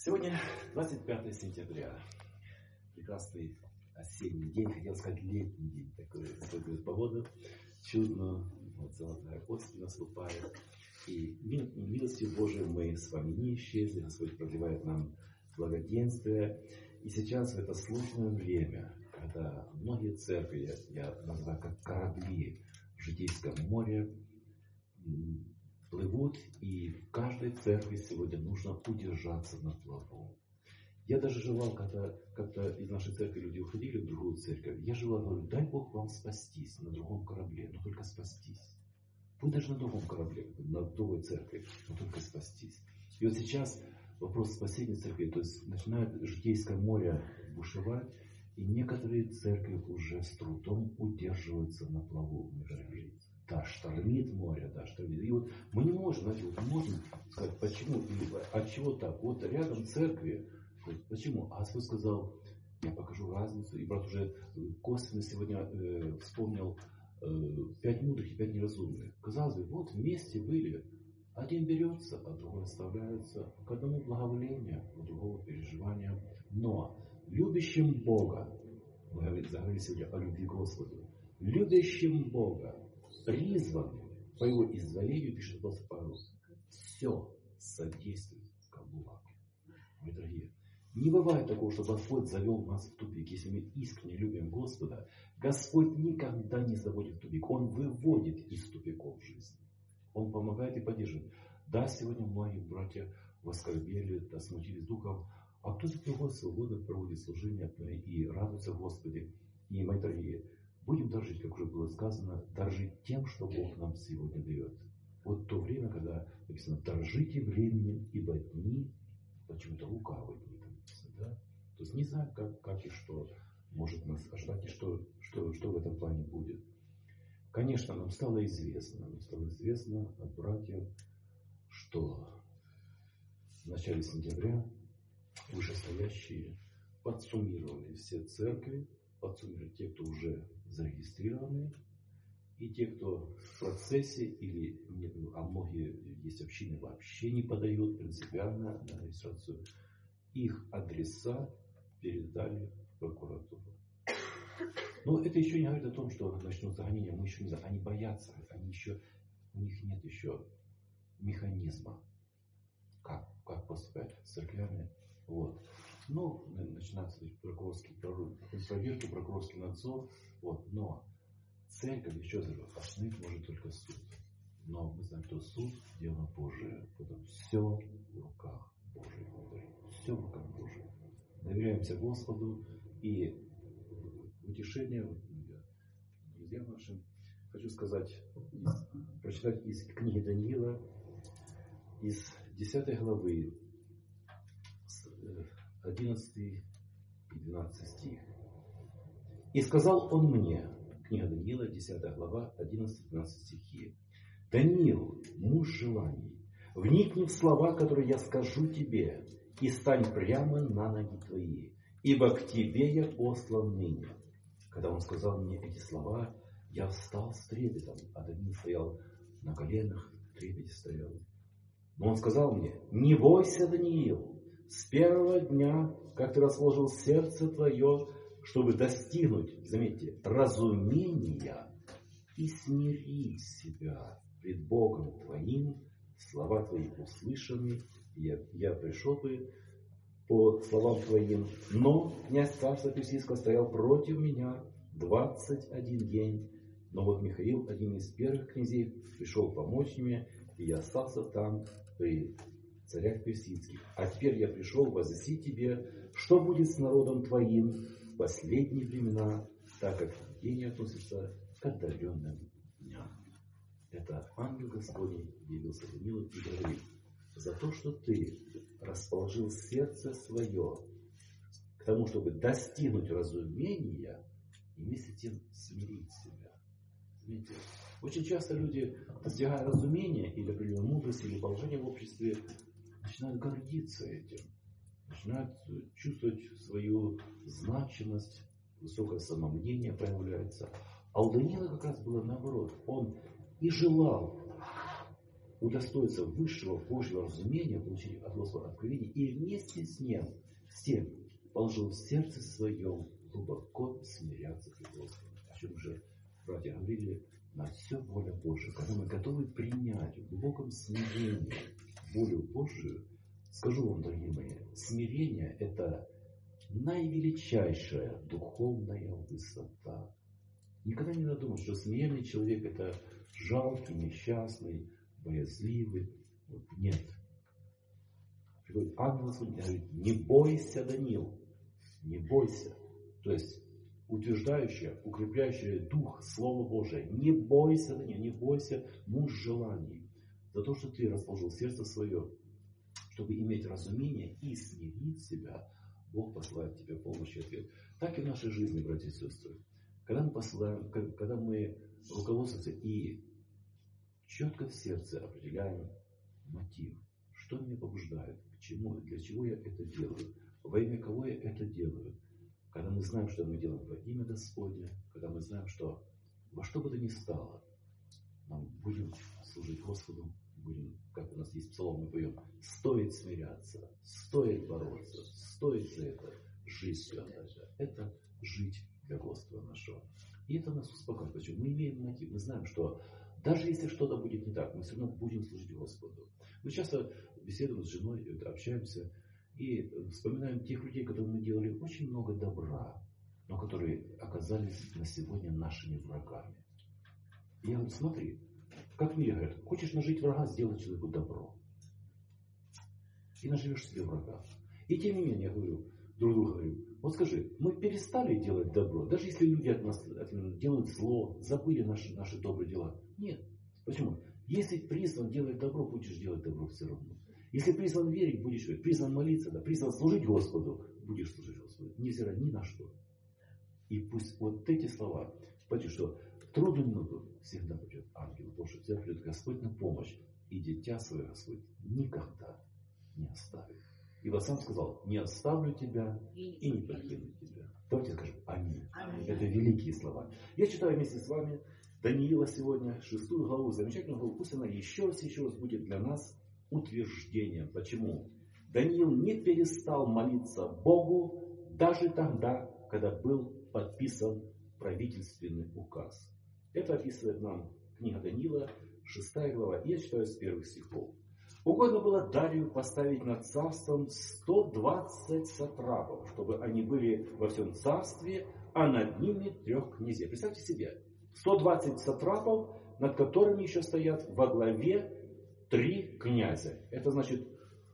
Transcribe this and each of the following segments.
Сегодня 25 сентября. Прекрасный осенний день, хотел сказать летний день. Такой погода чудно. Вот золотая осень наступает. И милостью Божией мы с вами не исчезли. Господь продлевает нам благоденствие. И сейчас в это сложное время, когда многие церкви, я называю как корабли в житейском море, плывут, и в каждой церкви сегодня нужно удержаться на плаву. Я даже желал, когда как-то из нашей церкви люди уходили в другую церковь, я желал, говорю, дай Бог вам спастись на другом корабле, но только спастись. Вы даже на другом корабле, на другой церкви, но только спастись. И вот сейчас вопрос спасения церкви, то есть начинает житейское море бушевать, и некоторые церкви уже с трудом удерживаются на плаву, мы дорогие. Да, штормит море, да, штормит. И вот мы не можем, знаете, вот не можем сказать, почему, от чего так. Вот рядом церкви, почему? А Господь сказал, я покажу разницу. И брат уже косвенно сегодня вспомнил 5 мудрых и 5 неразумных. Казалось бы, вот вместе были. Один берется, а другой оставляется. К одному благоволение, к другому переживания. Но любящим Бога, мы заговорили сегодня о любви к Господу, любящим Бога, призванным по его изволению, пишет апостол Павел, все содействует ко благу. Мои дорогие, не бывает такого, что Господь завел нас в тупик. Если мы искренне любим Господа, Господь никогда не заводит в тупик. Он выводит из тупиков жизни. Он помогает и поддерживает. Да, сегодня многие братья воскорбели, да, смутились духом, а кто-то другой свободно проводит служение и радуется Господе. И, мои дорогие, будем дорожить, как уже было сказано, дорожить тем, что Бог нам сегодня дает. Вот то время, когда написано, дорожите временем, ибо дни, почему-то лукавые дни там написано, да? То есть не знаю, как и что может нас ожидать, и что в этом плане будет. Конечно, нам стало известно от братьев, что в начале сентября вышестоящие подсуммировали все церкви, подсуммировали те, кто уже зарегистрированы, и те, кто в процессе, или а многие есть общины вообще не подают принципиально на регистрацию, их адреса передали в прокуратуру. Но это еще не говорит о том, что начнутся гонения, мы еще не знаем. Они боятся, у них нет еще механизма, как поступать с церквями. Вот. Ну, начинается прокурорские проверки, прокурорский надзор. Вот. Но церковь, еще раз говорю, остановить может только суд. Но мы знаем, что суд – дело Божие. Все в руках Божьих. Все в руках Божьих. Доверяемся Господу. И утешение друзьям нашим хочу сказать, прочитать из книги Даниила, из 10 главы, 11 и 12 стих. «И сказал он мне», книга Даниила, 10 глава, 11-12 стихи, «Даниил, муж желаний, вникни в слова, которые я скажу тебе, и стань прямо на ноги твои, ибо к тебе я послан ныне». Когда он сказал мне эти слова, я встал с трепетом, а Даниил стоял на коленах, в трепете стоял. Но он сказал мне, не бойся, Даниил, с первого дня, как ты расположил сердце твое, чтобы достигнуть, заметьте, разумения, и смири себя пред Богом твоим, слова твои услышаны, я пришел бы по словам твоим, но князь царства Персидского стоял против меня 21 день, но вот Михаил, один из первых князей, пришел помочь мне, и я остался там при царях персидских. А теперь я пришел возвестить тебе, что будет с народом твоим в последние времена, так как день относится к отдаленным дням. Это ангел Господень явился Даниилу и говорит, за то, что ты расположил сердце свое к тому, чтобы достигнуть разумения, и вместе с тем смирить себя. Знаете, очень часто люди, достигая разумения или определенной мудрости, или положения в обществе, начинают гордиться этим, начинают чувствовать свою значимость, высокое самомнение появляется. А у Даниила как раз было наоборот. Он и желал удостоиться высшего Божьего разумения, получить от Господа откровение, и вместе с тем положил в сердце своем глубоко смиряться пред Господом. О чем уже братья говорили, на все воля Божия. Когда мы готовы принять в глубоком смирении волю Божию, скажу вам, дорогие мои, смирение – это наивеличайшая духовная высота. Никогда не надо думать, что смиренный человек – это жалкий, несчастный, боязливый. Нет. Приходит ангел Господень и говорит: не бойся, Даниил, не бойся. То есть утверждающее, укрепляющее дух Слово Божие. Не бойся, Даниил, не бойся муж желаний. За то, что ты расположил сердце свое, чтобы иметь разумение и смирить себя, Бог посылает тебе помощь и ответ. Так и в нашей жизни, братья и сестры. Когда мы руководствуемся и четко в сердце определяем мотив, что меня побуждает, к чему, для чего я это делаю, во имя кого я это делаю. Когда мы знаем, что мы делаем во имя Господне, когда мы знаем, что во что бы то ни стало, мы будем служить Господу, будем, как у нас есть псалом, мы поем: стоит смиряться, стоит бороться, стоит за это жизнь отдать. Это жить для Господа нашего. И это нас успокаивает. Почему? Мы имеем мотив. Мы знаем, что даже если что-то будет не так, мы все равно будем служить Господу. Мы часто беседуем с женой, общаемся и вспоминаем тех людей, которым мы делали очень много добра, но которые оказались на сегодня нашими врагами. И я говорю: смотри, как мне говорят, хочешь нажить врага, сделай человеку добро. И наживешь себе врага. И тем не менее, я говорю, друг другу говорю: вот скажи, мы перестали делать добро, даже если люди от нас делают зло, забыли наши добрые дела? Нет. Почему? Если призван делать добро, будешь делать добро все равно. Если призван верить, будешь верить. Призван молиться, да, призван служить Господу, будешь служить Господу. Невзирая ни на что. И пусть вот эти слова, потому что в трудную минуту всегда придет ангел Божий, всегда придет Господь на помощь. И дитя свое Господь никогда не оставит. Ибо сам сказал: не оставлю тебя и не покину тебя. Давайте скажем аминь. Аминь. Это великие слова. Я читаю вместе с вами Даниила сегодня, 6 главу, замечательную главу. Пусть она еще раз будет для нас утверждением. Почему? Даниил не перестал молиться Богу даже тогда, когда был подписан правительственный указ. Это описывает нам книга Даниила, 6 глава. Я читаю с первых стихов. Угодно было Дарию поставить над царством 120 сатрапов, чтобы они были во всем царстве, а над ними 3 князей. Представьте себе, 120 сатрапов, над которыми еще стоят во главе 3 князя. Это значит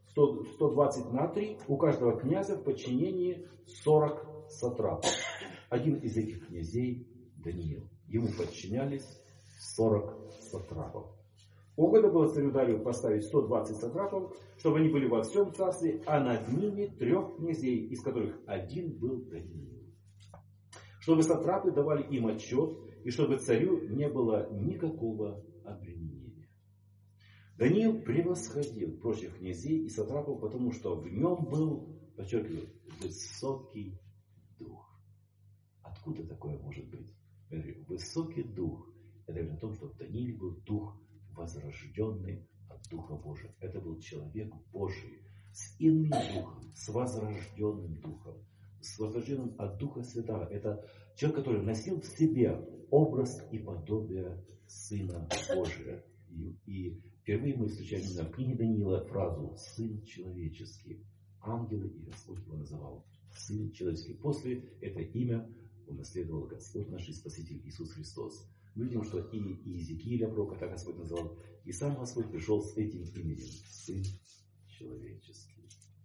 120 на 3, у каждого князя в подчинении 40 сатрапов. Один из этих князей Даниил. Ему подчинялись 40 сатрапов. Угодно было царю Дарию поставить 120 сатрапов, чтобы они были во всем царстве, а над ними 3 князей, из которых один был Даниил. Чтобы сатрапы давали им отчет, и чтобы царю не было никакого обременения. Даниил превосходил прочих князей и сатрапов, потому что в нем был, подчеркиваю, высокий дух. Откуда такое может быть? Я говорю, высокий дух. Это говорит о том, что в Данииле был дух возрожденный от Духа Божия. Это был человек Божий с иным духом, с возрожденным духом, с возрожденным от Духа Святого. Это человек, который носил в себе образ и подобие Сына Божия. И впервые мы встречаем именно в книге Даниила фразу «Сын человеческий». Ангелы и Господь его называл Сын человеческий. После это имя унаследовал Господь наш и Спаситель Иисус Христос. Мы видим, что и Иезекииля пророка так Господь называл, и сам Господь пришел с этим именем Сын человеческий.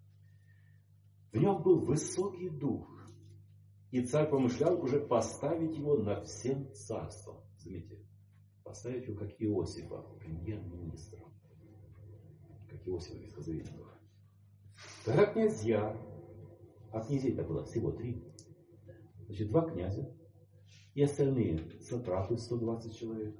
В нем был высокий дух, и царь помышлял уже поставить его над всем царством. Заметьте, поставить его как Иосифа, премьер-министром, как Иосифа ветхозаветного. Тогда князья, а князей-то было всего 3, значит 2 князя, и остальные сатрапы, 120 человек,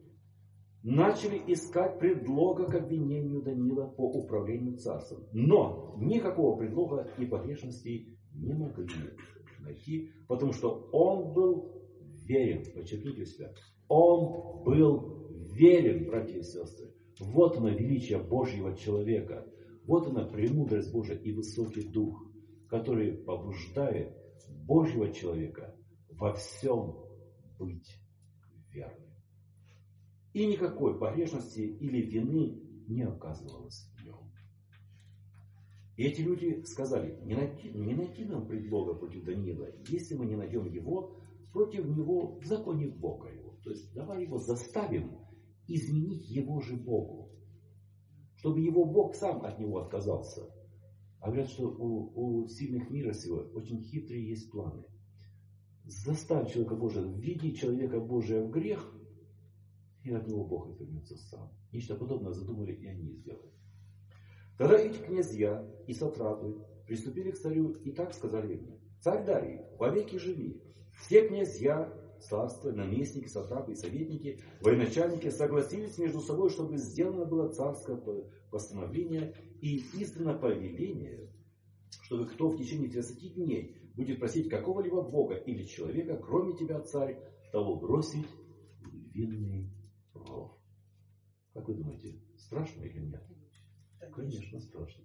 начали искать предлога к обвинению Даниила по управлению царством. Но никакого предлога и погрешностей не могли найти, потому что он был верен. Подчеркните себя. Он был верен, братья и сестры. Вот оно величие Божьего человека. Вот она премудрость Божия и высокий дух, который побуждает Божьего человека во всем быть верным. И никакой погрешности или вины не оказывалось в нем. И эти люди сказали: не найти нам предлога против Даниила, если мы не найдем его против него в законе Бога его. То есть давай его заставим изменить его же Богу, чтобы его Бог сам от него отказался. А говорят, что у сильных мира сего очень хитрые есть планы. Заставь человека Божия, введи человека Божия в грех, и от него Бог отвернется сам. Нечто подобное задумали и они сделали. Тогда эти князья и сатрапы приступили к царю и так сказали ему: царь Дарий, вовеки живи. Все князья, царства, наместники, сатрапы и советники, военачальники согласились между собой, чтобы сделано было царское постановление и издано повеление, чтобы кто в течение 30 дней будет просить какого-либо бога или человека, кроме тебя, царь, того бросить в львиный ров. Как вы думаете, страшно или нет? Конечно, страшно.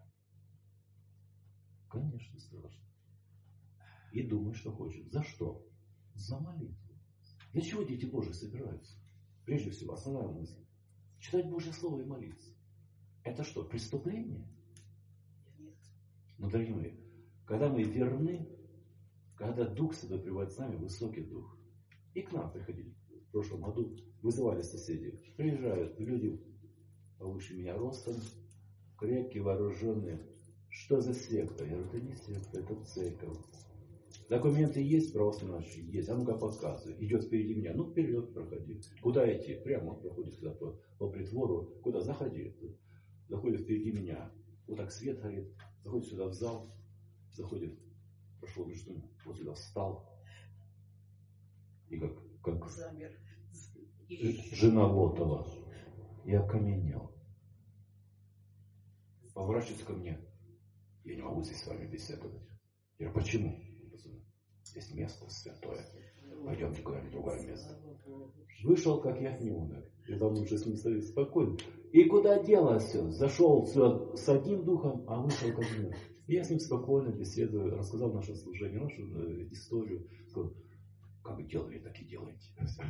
Конечно, страшно. И думай, что хочет. За что? За молитву. Для чего дети Божьи собираются? Прежде всего, основная мысль. Читать Божье Слово и молиться. Это что, преступление? Но, дорогие мои, когда мы верны, когда Дух Святой пребывает с нами, высокий Дух. И к нам приходили в прошлом году, вызывали соседи. Приезжают люди повыше меня ростом, крепкие, вооруженные. Что за секта? Я говорю: это не секта, это церковь. Документы есть, православные наши есть. А ну-ка подсказывай. Идет впереди меня. Ну, вперед проходи. Куда идти? Прямо он проходит сюда по притвору. Куда? Заходи. Заходит впереди меня. Вот так свет горит. Заходит сюда в зал. Заходит. Прошел между ними. Вот сюда встал. И как замер. Жена Лотова. Я окаменел. Поворачивается ко мне. Я не могу здесь с вами беседовать. Я говорю: почему? Здесь место святое. Пойдемте куда-нибудь в другое место. Вышел, как ягненок. И там лучше с ним стоит спокойно. И куда дело все? Зашел все с одним духом, а вышел как мир. И я с ним спокойно беседую, рассказал наше служение, нашу историю. Сказал: как вы делали, так и делайте.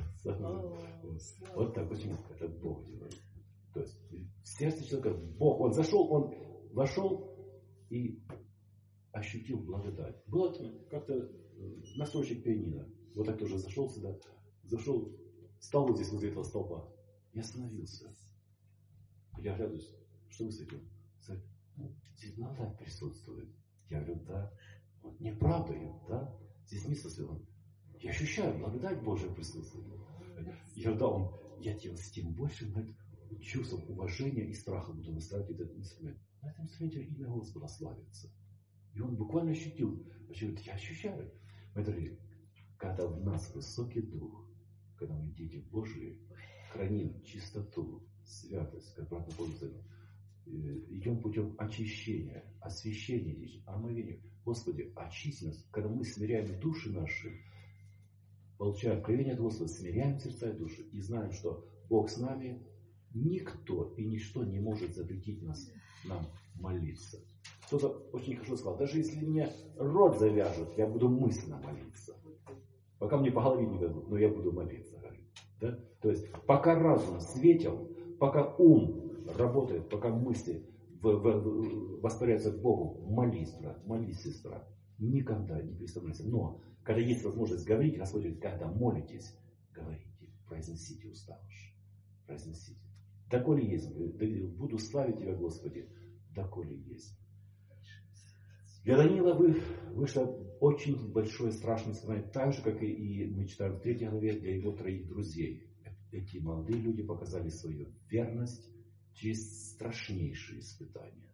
Вот так. Почему? Это Бог делает. То есть в сердце человека Бог. Он зашел, он вошел и ощутил благодать. Было как-то настройщик пианино. Вот так тоже зашел сюда. Зашел, стал вот здесь возле этого столба. И остановился. Я оглядываюсь: что вы с этим? Здесь благодать присутствует. Я говорю: да. Вот неправда, да? Здесь место святое. Я ощущаю, благодать Божия присутствует. Я говорю: да, я тем больше чувством уважения и страха буду настраивать этот инструмент. На этом инструменте имя Господа славится. И он буквально ощутил. Я ощущаю. Мои дорогие, когда в нас высокий дух, когда мы дети Божии, храним чистоту, святость, как брат напомнил, идем путем очищения, освящения, омовения. Господи, очисти нас, когда мы смиряем души наши, получая откровение от Господа, смиряем сердца и души и знаем, что Бог с нами, никто и ничто не может запретить нам молиться. Кто-то очень хорошо сказал: даже если мне рот завяжут, я буду мысленно молиться. Пока мне по голове не дадут, но я буду молиться. Да? То есть пока разум светил, пока ум работает, пока мысли воспаряются к Богу, молись, брат, молись, сестра. Никогда не переставляйся. Но когда есть возможность говорить, Господь говорит: когда молитесь, говорите, произносите уста ваши. Произносите. Доколе есть, буду славить Тебя, Господи, доколе есть. Для Даниила вышло очень большое страшное испытание, так же, как и мы читаем в 3 главе, для его 3 друзей. Эти молодые люди показали свою верность через страшнейшие испытания.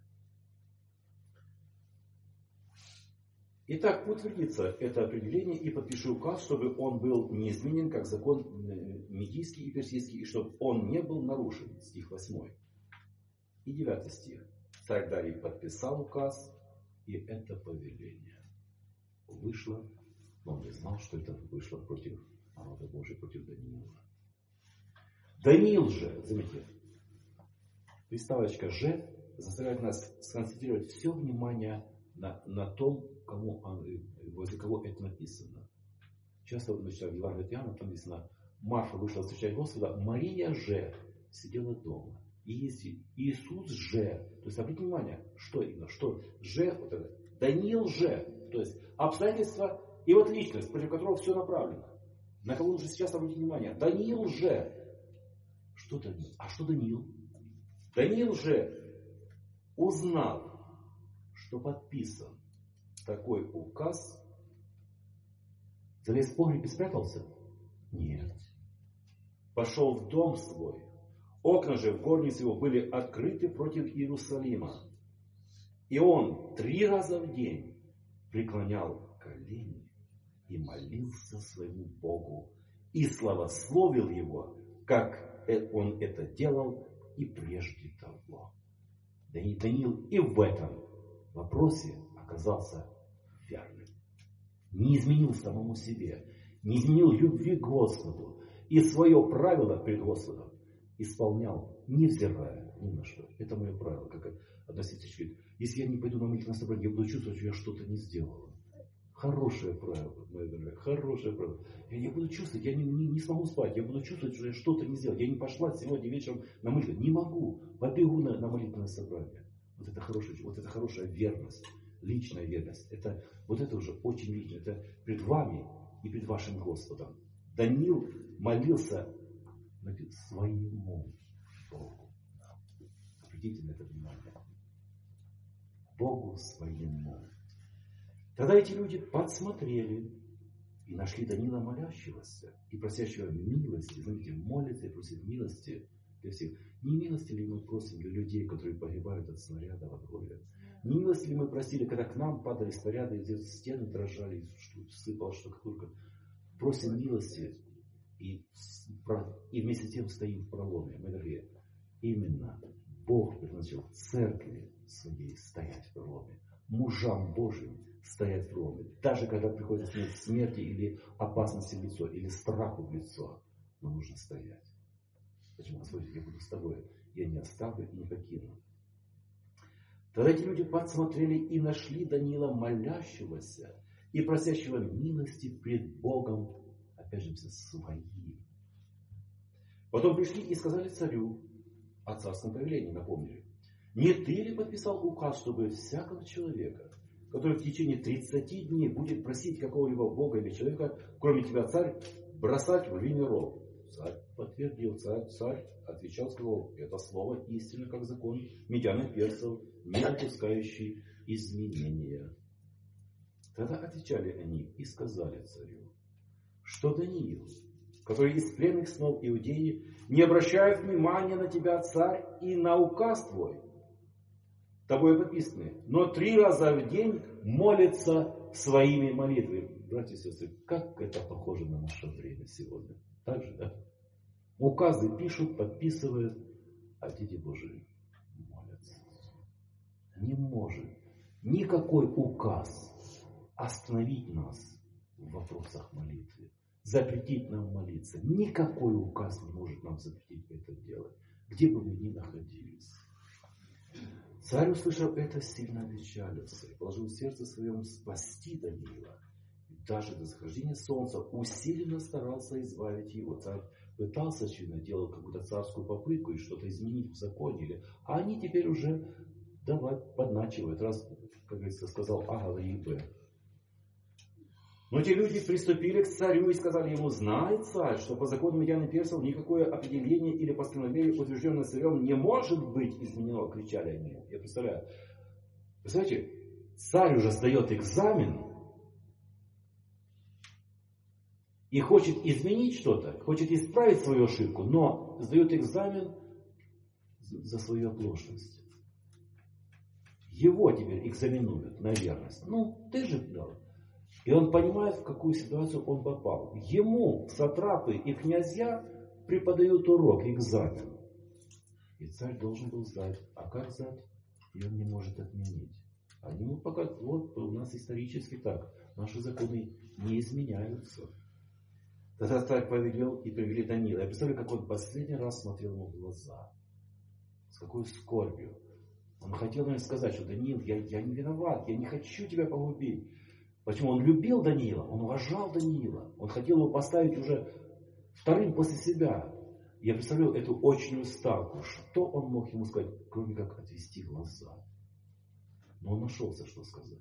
Итак, утвердится это определение и подпишу указ, чтобы он был неизменен, как закон медийский и персидский, и чтобы он не был нарушен. Стих 8. И 9 стих. Царь Дарий подписал указ, и это повеление вышло, но он не знал, что это вышло против народа Божия, против Даниила. Даниил же, заметьте, приставочка «же» заставляет нас сконцентрировать все внимание на том, возле кого это написано. Часто мы читаем Евангелие от Иоанна, там написано: Марфа вышла встречать Господа, Мария же сидела дома. И Иисус же, то есть обратите внимание, что именно, что же, вот это, Даниил же, то есть обстоятельства и вот личность, против которого все направлено. На кого нужно сейчас обратить внимание? Даниил же. Что Даниил? А что Даниил? Даниил же, узнав, что подписан такой указ, залез в погреб и спрятался? Нет. Пошел в дом свой. Окна же в горнице его были открыты против Иерусалима. И он 3 раза в день преклонял колени и молился своему Богу. И славословил его, как он это делал и прежде того. Даниил и в этом вопросе оказался верным. Не изменил самому себе, не изменил любви к Господу. И свое правило пред Господом исполнял, невзирая ни на что. Это мое правило, как одна сестрица говорит: если я не пойду на молитвенное собрание, я буду чувствовать, что я что-то не сделала. Хорошее правило, моя дорогая, хорошее правило. Я буду чувствовать, я не смогу спать, я буду чувствовать, что я что-то не сделал. Я не пошла сегодня вечером на молитву. Не могу, побегу на молитвенное собрание. Вот это хорошая верность, личная верность. Вот это уже очень лично. Это пред вами и пред вашим Господом. Даниил молился своему Богу. Обратите на это внимание. Богу своему. Тогда эти люди подсмотрели и нашли Даниила молящегося и просящего милости. Знаете, молится и просит милости для всех. Не милости ли мы просим для людей, которые погибают от снаряда от горя? Не милости ли мы просили, когда к нам падали снаряды, где стены дрожали, сыпала штукатурка? Просим милости и вместе с тем стоим в проломе. Мы дорогие, именно Бог предназначил церкви своей стоять в проломе. Мужам Божьим стоять в проломе. Даже когда приходит смерти или опасности в лицо, или страху в лицо, но нужно стоять. Почему? Господи, я буду с тобой. Я не оставлю и не покину. Тогда эти люди подсмотрели и нашли Даниила молящегося и просящего милости пред Богом, опять же, своим. Потом пришли и сказали царю о царском повелении, напомнили: не ты ли подписал указ, чтобы всякого человека, который в течение 30 дней будет просить какого-либо бога или человека, кроме тебя, царь, бросать в линию ров? Царь подтвердил, царь отвечал, сказал: это слово истинно, как закон медян и персов, не допускающий изменения. Тогда отвечали они и сказали царю, что Даниил, который из пленных снов Иудеи, не обращает внимания на тебя, царь, и на указ твой, тобой подписанный, но 3 раза в день молится своими молитвами. Братья и сестры, как это похоже на наше время сегодня. Так же, да? Указы пишут, подписывают, а дети Божии молятся. Не может никакой указ остановить нас в вопросах молитвы, запретить нам молиться. Никакой указ не может нам запретить это делать, где бы мы ни находились. Царь, услышав это, сильно опечалился и положил в сердце своем спасти Даниила. И даже до захождения солнца усиленно старался избавить его. Царь пытался, очевидно, делал какую-то царскую попытку и что-то изменить в законе. А они теперь уже подначивают. Раз, как говорится, сказал А, говори Б. Но те люди приступили к царю и сказали ему: знай, царь, что по закону медян и персов никакое определение или постановление, утвержденное царем, не может быть изменено, кричали они. Я представляю. Представляете, царь уже сдает экзамен и хочет изменить что-то, хочет исправить свою ошибку, но сдает экзамен за свою оплошность. Его теперь экзаменуют на верность. Ну, ты же дал. И он понимает, в какую ситуацию он попал. Ему сатрапы и князья преподают урок, экзамен. И царь должен был сдать. А как сдать? И он не может отменить. Они ему пока, вот у нас исторически так. Наши законы не изменяются. Тогда царь повелел и привели Даниила. Я представляю, как он последний раз смотрел ему в глаза. какой скорбью. Он хотел мне сказать, что Даниил, я не виноват, я не хочу тебя погубить. Почему? Он любил Даниила, он уважал Даниила. Он хотел его поставить уже вторым после себя. Я представляю эту очную ставку. Что он мог ему сказать, кроме как отвести глаза? Но он нашелся, что сказать.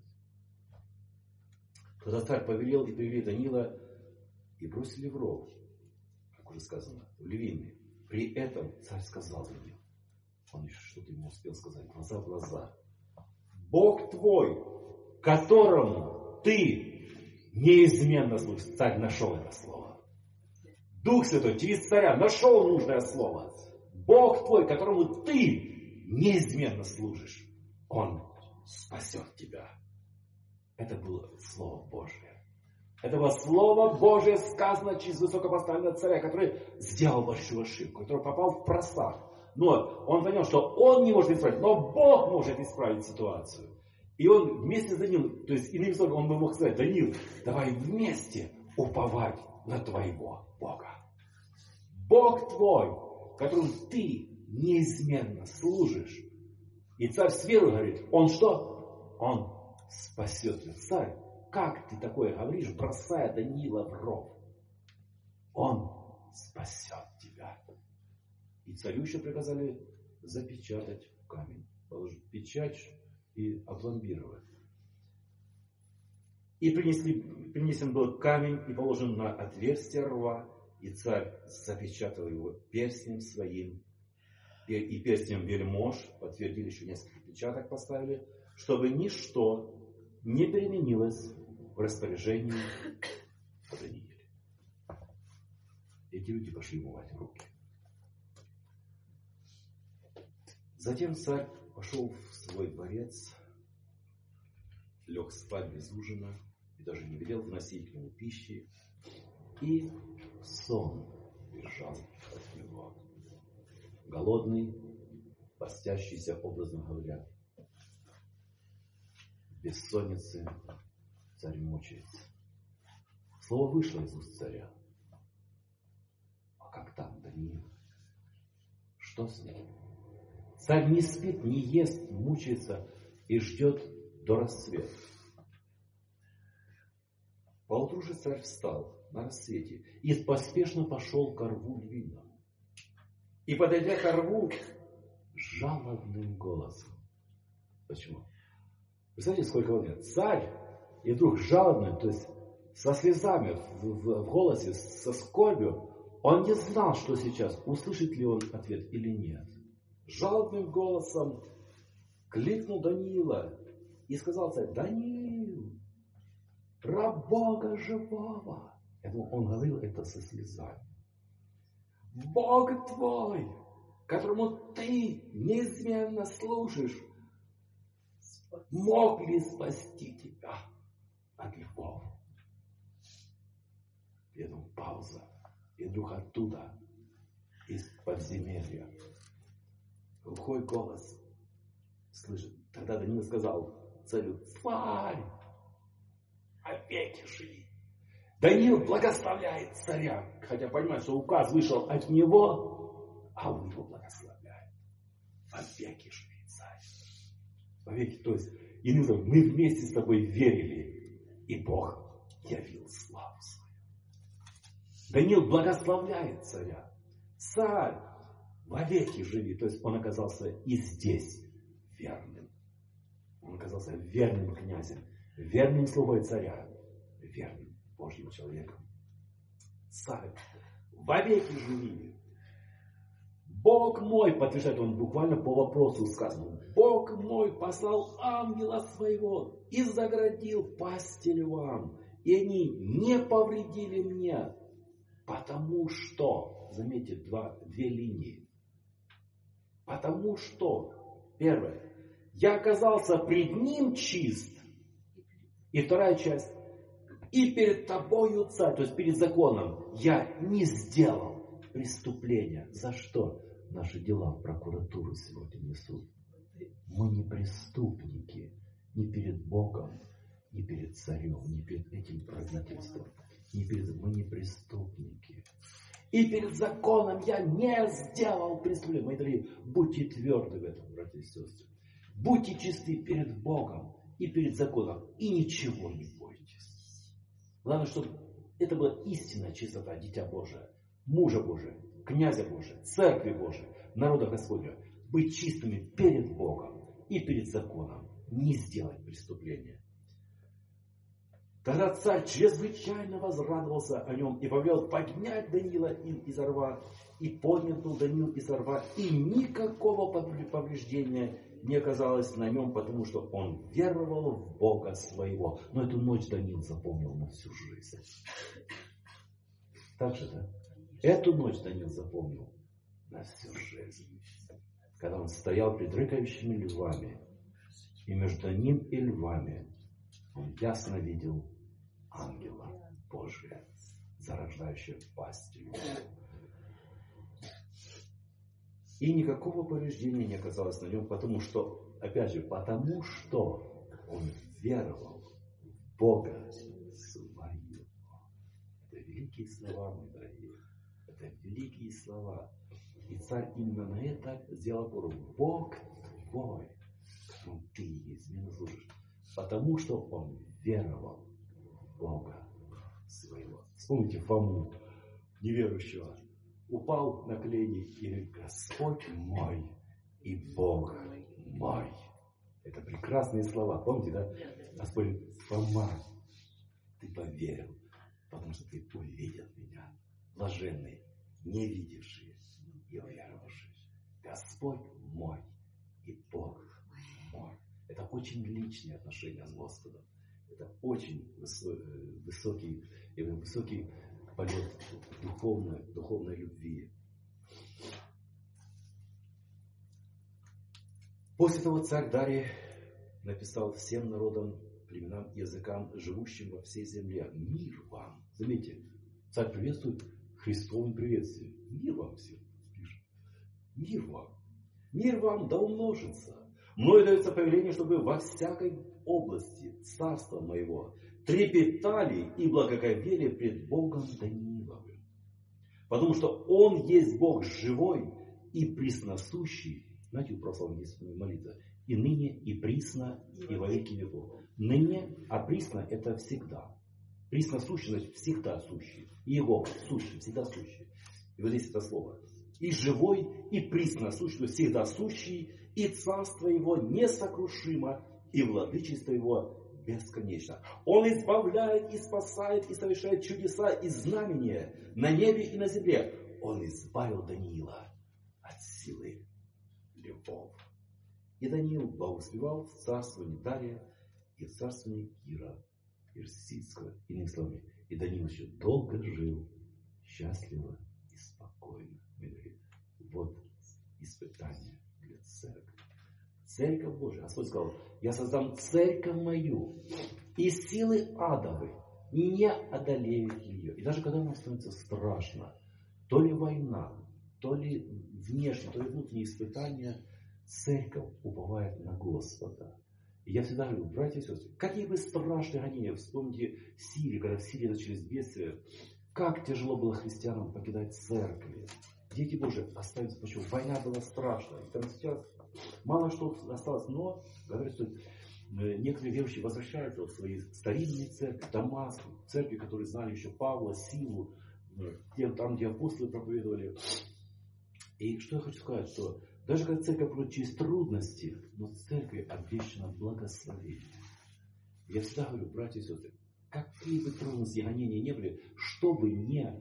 Когда царь повелел и привели Даниила и бросили в ров, как уже сказано, в львиный. При этом царь сказал Даниилу, он еще что-то ему успел сказать, глаза в глаза. Бог твой, которому ты неизменно служишь. Царь нашел это слово. Дух Святой через царя нашел нужное слово. Бог твой, которому ты неизменно служишь, он спасет тебя. Это было Слово Божие. Это было Слово Божие, сказано через высокопоставленного царя, который сделал большую ошибку, который попал в просак. Но он понял, что он не может исправить, но Бог может исправить ситуацию. И он вместе с Даниилом, то есть иными словами, он бы мог сказать, Даниил, давай вместе уповать на твоего Бога. Бог твой, которому ты неизменно служишь. И царь с верой говорит, он что? Он спасет тебя. Царь, как ты такое говоришь, бросая Даниила в ров? Он спасет тебя. И царю еще приказали запечатать в камень, положить печать и опломбировать. И принесен был камень и положен на отверстие рва, и царь запечатал его перстнем своим, и перстнем вельмож, подтвердили, еще несколько печаток поставили, чтобы ничто не переменилось в распоряжении о Данииле. Эти люди пошли умывать руки. Затем царь пошел в свой дворец, лег спать без ужина и даже не велел вносить к нему пищи, и сон бежал от него. Голодный, постящийся, образно говоря, в бессоннице царь мучается. Слово вышло из уст царя. А как там Даниил? Что с ним? Царь не спит, не ест, мучается и ждет до рассвета. Поутру же царь встал на рассвете и поспешно пошел к рву львиному. И, подойдя к рву, жалобным голосом. Почему? Представляете, сколько лет? Царь, и вдруг жалобным, то есть со слезами в голосе, со скорбью, он не знал, что сейчас, услышит ли он ответ или нет. Жалобным голосом кликнул Даниила и сказал царь, Даниил, раб Бога живого. Он говорил это со слезами. Бог твой, которому ты неизменно служишь, мог ли спасти тебя от львов? И вдруг пауза. И вдруг оттуда, из подземелья, глухой голос слышит. Тогда Даниил сказал царю, царь, овеки живи. Даниил благословляет царя, хотя понимает, что указ вышел от него, а он его благословляет. Овеки живи, царь. Овеки, то есть, иными словами, мы вместе с тобой верили, и Бог явил славу свою. Даниил благословляет царя. Царь, вовеки живи. То есть он оказался и здесь верным. Он оказался верным князем, верным слугой царя, верным Божьим человеком. Царь, вовеки живи. Бог мой, подтверждает он буквально по вопросу сказано, Бог мой послал ангела своего и заградил пасти львам, и они не повредили мне, потому что, заметьте, две линии. Потому что, первое, я оказался пред ним чист. И вторая часть, и перед тобою, царь, то есть перед законом, я не сделал преступления. За что наши дела в прокуратуру сегодня несут? Мы не преступники ни перед Богом, ни перед царем, ни перед этим правительством. Мы не преступники. И перед законом я не сделал преступления. Мои дорогие, будьте тверды в этом, братья и сестры. Будьте чисты перед Богом и перед законом. И ничего не бойтесь. Главное, чтобы это была истинная чистота, дитя Божие, мужа Божия, князя Божия, церкви Божией, народа Господня. Быть чистыми перед Богом и перед законом. Не сделать преступления. Тогда царь чрезвычайно возрадовался о нем и повел поднять Даниила из рва. И поднят был Даниил из рва, и никакого повреждения не оказалось на нем, потому что он веровал в Бога своего. Но эту ночь Даниил запомнил на всю жизнь. Так же, да? Эту ночь Даниил запомнил на всю жизнь. Когда он стоял пред рыкающими львами, и между ним и львами он ясно видел ангела Божия, зарождающего пастью. И никакого повреждения не оказалось на нем, потому что, опять же, потому что он веровал в Бога своего. Это великие слова, мои дорогие. Это великие слова. И царь именно на это сделал опору. Бог твой, которому ты неизменно служишь. Потому что он веровал в Бога своего. Вспомните Фому, неверующего. Упал на колени и говорит: Господь мой и Бог мой. Это прекрасные слова. Помните, да? Господь говорит: Фома, ты поверил, потому что ты увидел меня. Блаженный, не видевший и уверовавший. Господь мой и Бог мой. Это очень личные отношения с Господом. Это очень высокий полет духовной любви. После того царь Дарий написал всем народам, племенам, языкам, живущим во всей земле: мир вам. Заметьте, царь приветствует Христовым приветствием. Мир вам всем пишет. Мир вам. Мир вам да умножится. Мною дается повеление, чтобы во всякой области царства моего трепетали и благоговели пред Богом Данииловым. Потому что Он есть Бог живой и присносущий. Знаете, у православных есть молитва. И ныне, и присно, и во веки веков. Ныне, а присно — это всегда. Присносущий, значит, всегда сущий. И Его сущий, всегда сущий. И вот здесь это слово. И живой, и присносущий, всегда сущий, и царство Его несокрушимо, и владычество Его бесконечно. Он избавляет и спасает и совершает чудеса и знамения на небе и на земле. Он избавил Даниила от силы львов. И Даниил благовоспевал в царствовании Дария и в царствовании Кира Персидского. Иными словами, и Даниил еще долго жил, счастливо и спокойно. Вот испытание для церкви. Церковь Божия. Господь сказал: я создам церковь мою, и силы адовы не одолеют ее. И даже когда нам становится страшно, то ли война, то ли внешние, то ли внутренние испытания, церковь уповает на Господа. И я всегда говорю: братья и сестры, какие бы страшные гонения, вспомните Сирию, когда в Сирии начались бедствия, как тяжело было христианам покидать церкви. Дети Божии остались почему? Война была страшная. И там сейчас мало что осталось, но говорят, что некоторые верующие возвращаются в свои старинные церкви, Дамаск, церкви, которые знали еще Павла, силу, там, где апостолы проповедовали. И что я хочу сказать, что даже когда церковь проходит через трудности, но церкви обещано благословение. Я всегда говорю: братья и сестры, какие бы трудности и гонения не были, что бы не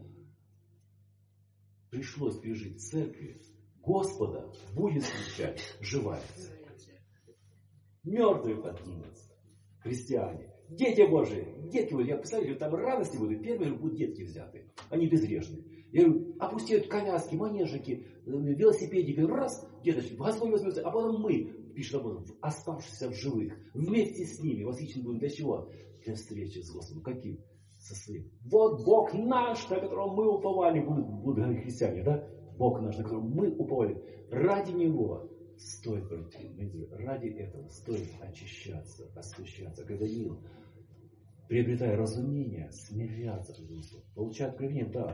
пришлось пережить церкви, Господа будет встречать живая церковь. Мертвые поднимутся, христиане, дети Божии, детки Божьи. Я представляю, там радости будут, первые будут детки взяты, они безгрешные. Я говорю: опустеют коляски, манежики, велосипедики, раз, деточки, Господь возьмется, а потом мы, пишет апостол, оставшиеся в живых, вместе с ними восхищены будем. Для чего? Для встречи с Господом. Каким? Со своим. Вот Бог наш, на которого мы уповали, будут говорить христиане, да? Бог наш, на которого мы уповали. Ради Него стоит пройти. Ради этого стоит очищаться, освящаться. Когда приобретая разумение, смиряться, получая откровение, да,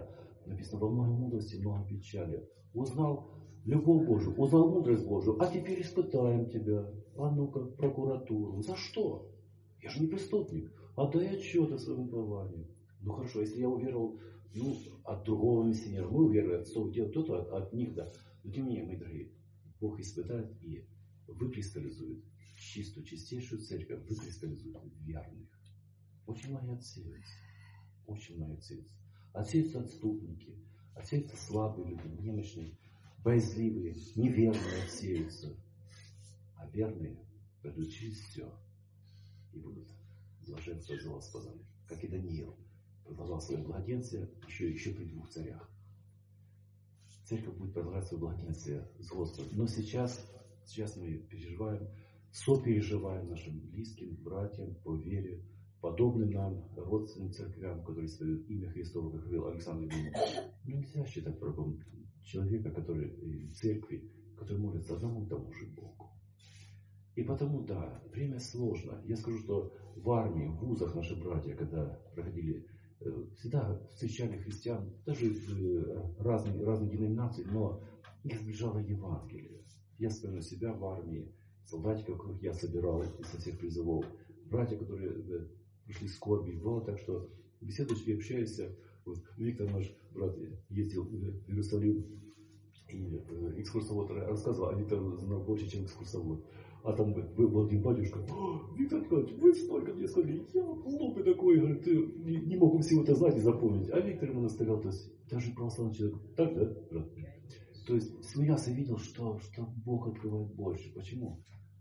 Написано, во много мудрости, много печали. Узнал любовь Божию, узнал мудрость Божию, а теперь испытаем тебя. А ну-ка, прокуратуру. За что? Я же не преступник. Отдай отчет о своем уповании. Ну хорошо, если я уверовал, от другого миссионера, мы уверовали от отцов, кто-то от них, да. Но тем не менее, мои дорогие, Бог испытает и выкристаллизует чистую, чистейшую церковь, выкристаллизует верных. Очень многие отсеются. Очень многие отсеются. Отсеются отступники, отсеются слабые люди, немощные, боязливые, неверные отсеются. А верные придут через все и будут блаженствовать за Господом. Как и Даниил продолжал свое благоденствие еще при 2 царях. Церковь будет продолжать свое благоденствие с Господом. Но сейчас мы сопереживаем нашим близким, братьям по вере, подобным нам родственным церквям, которые исповедуют имя Христово, как говорил Александр Ильич. Нельзя считать врагом человека, который в церкви, который молится одному и тому же Богу. И потому, да, время сложно. Я скажу, что в армии, в вузах наши братья, когда проходили, всегда встречали христиан, даже разных деноминаций, но их сближало Евангелие. Я вспоминаю себя в армии, солдатиков, которых я собирал со всех призывов, братья, которые пришли скорби, бывало так, что беседуешь и общаешься. Вот Виктор, наш брат, ездил в Иерусалим, и экскурсовод рассказывал, а Виктор знал больше, чем экскурсовод. А там был один батюшка: Виктор Николаевич, вы столько мне сказали, я глупый такой, говорит, не мог всего это знать и запомнить. А Виктор ему наставлял, то есть даже православный человек, так, да, брат? То есть смеялся и видел, что Бог открывает больше. Почему?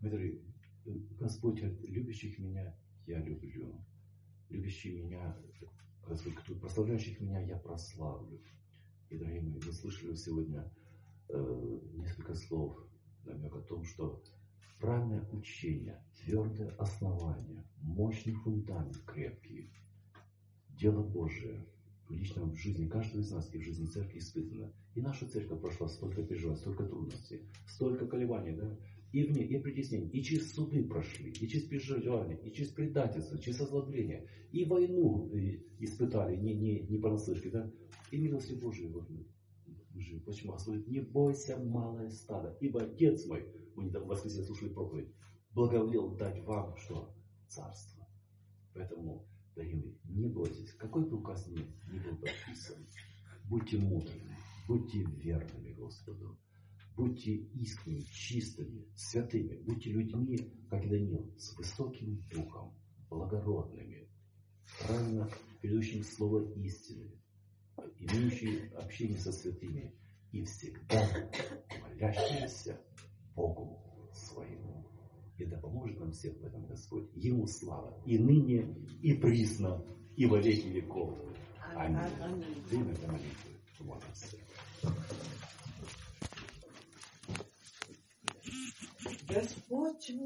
Господь говорит, любящих меня я люблю. Любящих меня, Господь, прославляющих меня я прославлю. И, дорогие мои, вы слышали сегодня несколько слов, намек о том, что правильное учение, твердое основание, мощный фундамент крепкий, дело Божие лично в жизни каждого из нас и в жизни церкви испытано. И наша церковь прошла столько переживаний, столько трудностей, столько колебаний, да? И вне, и притеснений, и через суды прошли, и через переживания, и через предательство, через озлобление, и войну испытали, не понаслышке, да? И милостью Божией вот мы живы. Почему? Господь говорит, не бойся, малое стадо, ибо Отец мой, мы недавно в воскресенье слушали проповедь, благоволел дать вам что? Царство. Поэтому, дорогие мои, не бойтесь, какой бы указ ни был подписан, будьте мудрыми, будьте верными Господу. Будьте искренними, чистыми, святыми. Будьте людьми, как Даниил, с высоким духом, благородными, правильно передающими слово истины, имеющие общение со святыми и всегда молящиеся Богу своему. И да поможет нам всем в этом Господь. Ему слава и ныне, и присно, и во веки веков. Аминь. Время для молитвы. Молимся. Господь